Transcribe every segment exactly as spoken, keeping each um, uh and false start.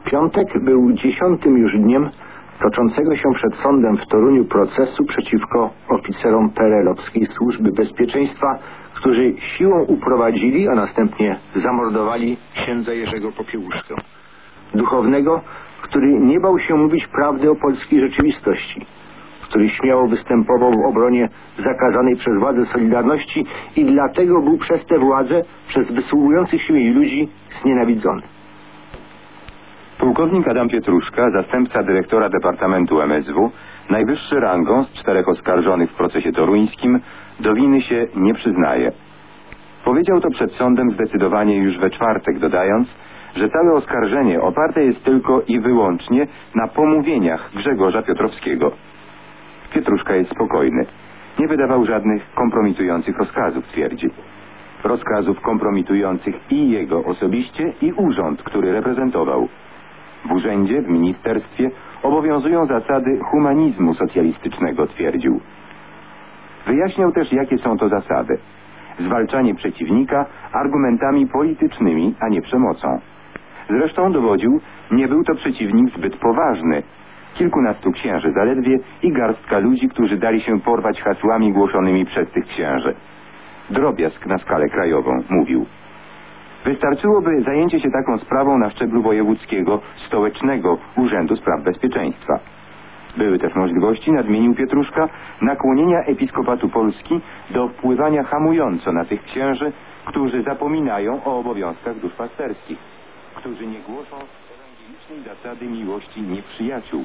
Piątek był dziesiątym już dniem toczącego się przed sądem w Toruniu procesu przeciwko oficerom perelowskiej służby bezpieczeństwa, którzy siłą uprowadzili, a następnie zamordowali księdza Jerzego Popiełuszkę, duchownego, który nie bał się mówić prawdy o polskiej rzeczywistości, który śmiało występował w obronie zakazanej przez władze Solidarności i dlatego był przez tę władzę, przez wysługujących się jej ludzi znienawidzony. Pułkownik Adam Pietruszka, zastępca dyrektora Departamentu M S W, najwyższy rangą z czterech oskarżonych w procesie toruńskim, do winy się nie przyznaje. Powiedział to przed sądem zdecydowanie już we czwartek, dodając, że całe oskarżenie oparte jest tylko i wyłącznie na pomówieniach Grzegorza Piotrowskiego. Pietruszka jest spokojny. Nie wydawał żadnych kompromitujących rozkazów, twierdzi. Rozkazów kompromitujących i jego osobiście, i urząd, który reprezentował. W urzędzie, w ministerstwie obowiązują zasady humanizmu socjalistycznego, twierdził. Wyjaśniał też, jakie są to zasady. Zwalczanie przeciwnika argumentami politycznymi, a nie przemocą. Zresztą, dowodził, nie był to przeciwnik zbyt poważny. Kilkunastu księży zaledwie i garstka ludzi, którzy dali się porwać hasłami głoszonymi przez tych księży. Drobiazg na skalę krajową, mówił. Wystarczyłoby zajęcie się taką sprawą na szczeblu wojewódzkiego, stołecznego Urzędu Spraw Bezpieczeństwa. Były też możliwości, nadmienił Pietruszka, nakłonienia Episkopatu Polski do wpływania hamująco na tych księży, którzy zapominają o obowiązkach duszpasterskich, którzy nie głoszą ewangelicznej zasady miłości nieprzyjaciół.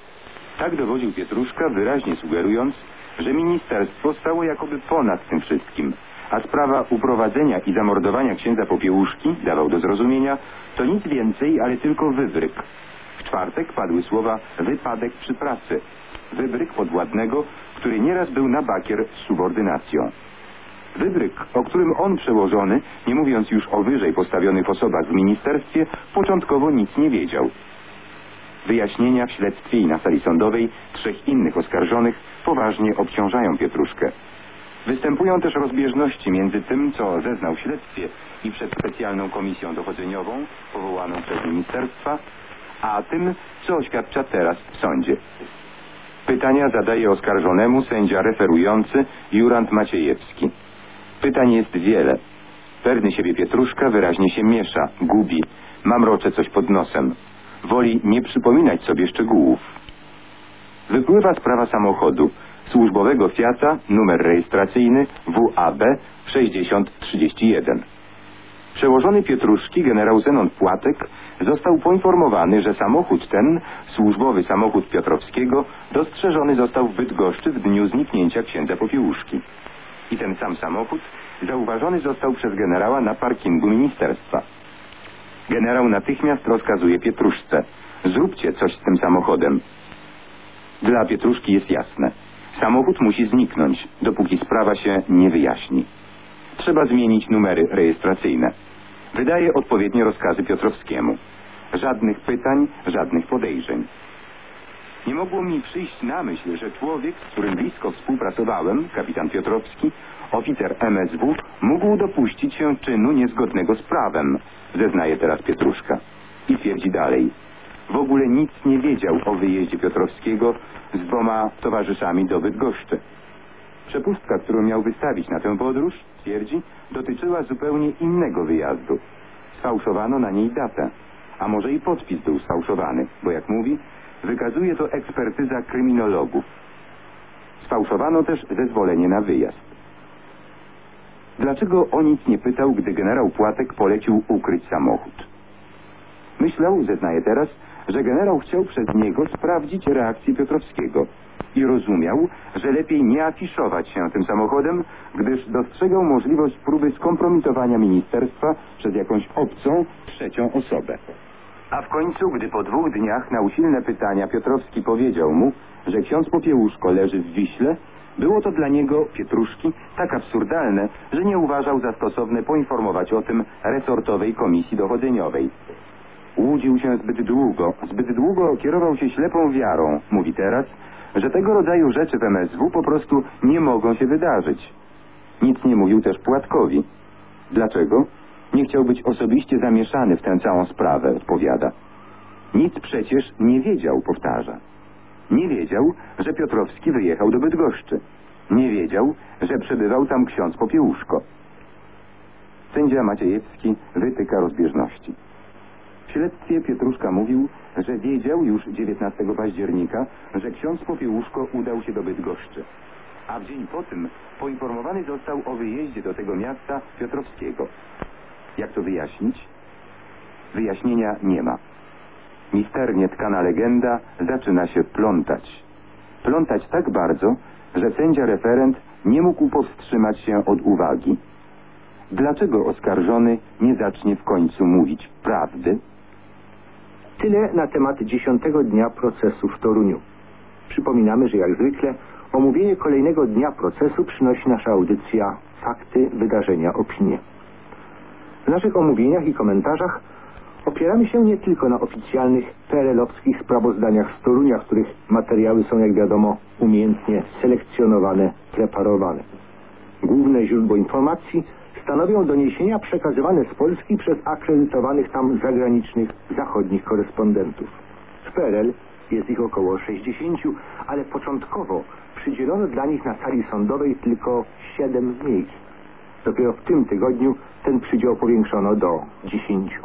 Tak dowodził Pietruszka, wyraźnie sugerując, że ministerstwo stało jakoby ponad tym wszystkim, a sprawa uprowadzenia i zamordowania księdza Popiełuszki, dawał do zrozumienia, to nic więcej, ale tylko wybryk. W czwartek padły słowa wypadek przy pracy, wybryk podwładnego, który nieraz był na bakier z subordynacją. Wybryk, o którym on przełożony, nie mówiąc już o wyżej postawionych osobach w ministerstwie, początkowo nic nie wiedział. Wyjaśnienia w śledztwie i na sali sądowej trzech innych oskarżonych poważnie obciążają Pietruszkę. Występują też rozbieżności między tym, co zeznał w śledztwie i przed specjalną komisją dochodzeniową, powołaną przez ministerstwa, a tym, co oświadcza teraz w sądzie. Pytania zadaje oskarżonemu sędzia referujący Jurand Maciejewski. Pytań jest wiele. Pewny siebie Pietruszka wyraźnie się miesza, gubi, mamrocze coś pod nosem. Woli nie przypominać sobie szczegółów. Wypływa sprawa samochodu, służbowego Fiata, numer rejestracyjny W A B sześćdziesiąt trzydzieści jeden. Przełożony Pietruszki, generał Zenon Płatek, został poinformowany, że samochód ten, służbowy samochód Piotrowskiego, dostrzeżony został w Bydgoszczy w dniu zniknięcia księdza Popiełuszki. I ten sam samochód zauważony został przez generała na parkingu ministerstwa. Generał natychmiast rozkazuje Pietruszce: zróbcie coś z tym samochodem. Dla Pietruszki jest jasne. Samochód musi zniknąć, dopóki sprawa się nie wyjaśni. Trzeba zmienić numery rejestracyjne. Wydaje odpowiednie rozkazy Piotrowskiemu. Żadnych pytań, żadnych podejrzeń. Nie mogło mi przyjść na myśl, że człowiek, z którym blisko współpracowałem, kapitan Piotrowski, oficer M S W, mógł dopuścić się czynu niezgodnego z prawem, zeznaje teraz Pietruszka. I twierdzi dalej. W ogóle nic nie wiedział o wyjeździe Piotrowskiego z dwoma towarzyszami do Bydgoszczy. Przepustka, którą miał wystawić na tę podróż, twierdzi, dotyczyła zupełnie innego wyjazdu. Sfałszowano na niej datę, a może i podpis był sfałszowany, bo jak mówi, wykazuje to ekspertyza kryminologów. Sfałszowano też zezwolenie na wyjazd. Dlaczego o nic nie pytał, gdy generał Płatek polecił ukryć samochód? Myślał, zeznaje teraz, że generał chciał przez niego sprawdzić reakcję Piotrowskiego i rozumiał, że lepiej nie afiszować się tym samochodem, gdyż dostrzegał możliwość próby skompromitowania ministerstwa przez jakąś obcą, trzecią osobę. A w końcu, gdy po dwóch dniach na usilne pytania Piotrowski powiedział mu, że ksiądz Popiełuszko leży w Wiśle, było to dla niego, Pietruszki, tak absurdalne, że nie uważał za stosowne poinformować o tym resortowej komisji dochodzeniowej. Łudził się zbyt długo, zbyt długo kierował się ślepą wiarą, mówi teraz, że tego rodzaju rzeczy w M S W po prostu nie mogą się wydarzyć. Nic nie mówił też Płatkowi. Dlaczego? Nie chciał być osobiście zamieszany w tę całą sprawę, odpowiada. Nic przecież nie wiedział, powtarza. Nie wiedział, że Piotrowski wyjechał do Bydgoszczy. Nie wiedział, że przebywał tam ksiądz Popiełuszko. Sędzia Maciejewski wytyka rozbieżności. W śledztwie Pietruszka mówił, że wiedział już dziewiętnastego października, że ksiądz Popiełuszko udał się do Bydgoszczy. A w dzień po tym poinformowany został o wyjeździe do tego miasta Piotrowskiego. Jak to wyjaśnić? Wyjaśnienia nie ma. Misternie tkana legenda zaczyna się plątać. Plątać tak bardzo, że sędzia referent nie mógł powstrzymać się od uwagi. Dlaczego oskarżony nie zacznie w końcu mówić prawdy? Tyle na temat dziesiątego dnia procesu w Toruniu. Przypominamy, że jak zwykle omówienie kolejnego dnia procesu przynosi nasza audycja Fakty, Wydarzenia, Opinie. W naszych omówieniach i komentarzach opieramy się nie tylko na oficjalnych P R L-owskich sprawozdaniach z Torunia, których materiały są, jak wiadomo, umiejętnie selekcjonowane, preparowane. Główne źródło informacji stanowią doniesienia przekazywane z Polski przez akredytowanych tam zagranicznych, zachodnich korespondentów. W P R L jest ich około sześćdziesięciu, ale początkowo przydzielono dla nich na sali sądowej tylko siedem miejsc. Dopiero w tym tygodniu ten przydział powiększono do dziesięciu.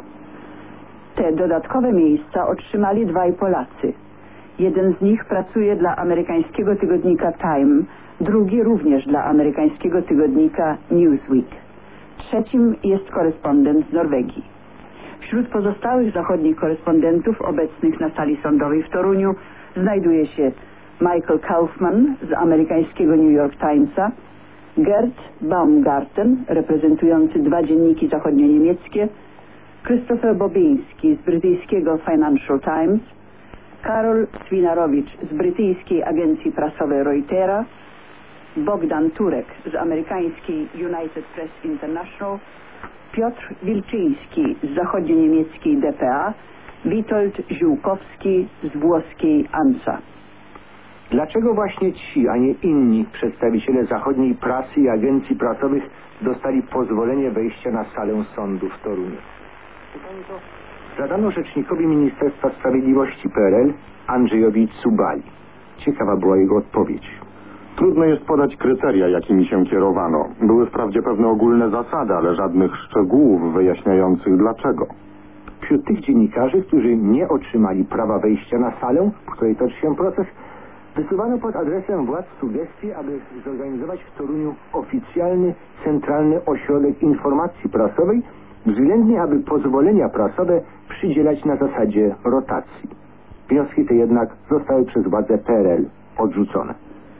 Te dodatkowe miejsca otrzymali dwaj Polacy. Jeden z nich pracuje dla amerykańskiego tygodnika Time, drugi również dla amerykańskiego tygodnika Newsweek. Trzecim jest korespondent z Norwegii. Wśród pozostałych zachodnich korespondentów obecnych na sali sądowej w Toruniu znajduje się Michael Kaufman z amerykańskiego New York Timesa, Gerd Baumgarten, reprezentujący dwa dzienniki zachodnio-niemieckie, Christopher Bobiński z brytyjskiego Financial Times, Karol Swinarowicz z brytyjskiej agencji prasowej Reutera, Bogdan Turek z amerykańskiej United Press International, Piotr Wilczyński z zachodnio-niemieckiej D P A, Witold Ziółkowski z włoskiej ANSA. Dlaczego właśnie ci, a nie inni przedstawiciele zachodniej prasy i agencji prasowych dostali pozwolenie wejścia na salę sądu w Toruniu? Pytanie to zadano rzecznikowi Ministerstwa Sprawiedliwości P R L Andrzejowi Cubali. Ciekawa była jego odpowiedź. Trudno jest podać kryteria, jakimi się kierowano. Były wprawdzie pewne ogólne zasady, ale żadnych szczegółów wyjaśniających dlaczego. Wśród tych dziennikarzy, którzy nie otrzymali prawa wejścia na salę, w której toczy się proces, wysuwano pod adresem władz sugestie, aby zorganizować w Toruniu oficjalny, centralny ośrodek informacji prasowej, względnie aby pozwolenia prasowe przydzielać na zasadzie rotacji. Wnioski te jednak zostały przez władze P R L odrzucone.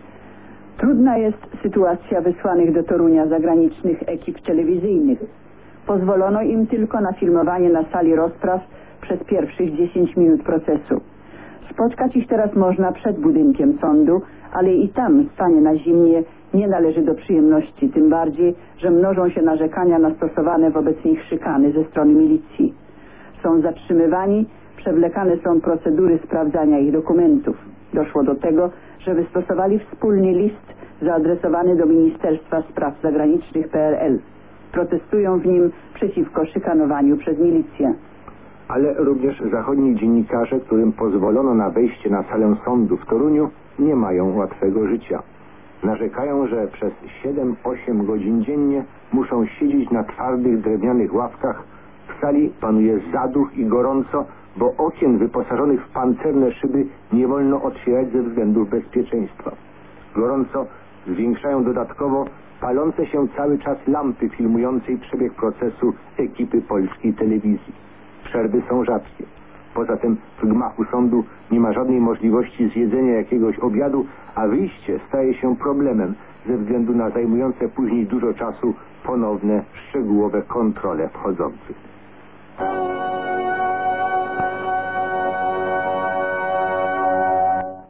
Trudna jest sytuacja wysłanych do Torunia zagranicznych ekip telewizyjnych. Pozwolono im tylko na filmowanie na sali rozpraw przez pierwszych dziesięć minut procesu. Spotkać ich teraz można przed budynkiem sądu, ale i tam stanie na zimnie nie należy do przyjemności, tym bardziej, że mnożą się narzekania na stosowane wobec nich szykany ze strony milicji. Są zatrzymywani, przewlekane są procedury sprawdzania ich dokumentów. Doszło do tego, że wystosowali wspólnie list zaadresowany do Ministerstwa Spraw Zagranicznych P R L. Protestują w nim przeciwko szykanowaniu przez milicję. Ale również zachodni dziennikarze, którym pozwolono na wejście na salę sądu w Toruniu, nie mają łatwego życia. Narzekają, że przez siedem osiem godzin dziennie muszą siedzieć na twardych drewnianych ławkach. W sali panuje zaduch i gorąco, bo okien wyposażonych w pancerne szyby nie wolno otwierać ze względów bezpieczeństwa. Gorąco zwiększają dodatkowo palące się cały czas lampy filmującej przebieg procesu ekipy polskiej telewizji. Przerwy są rzadkie. Poza tym w gmachu sądu nie ma żadnej możliwości zjedzenia jakiegoś obiadu, a wyjście staje się problemem ze względu na zajmujące później dużo czasu ponowne, szczegółowe kontrole wchodzących.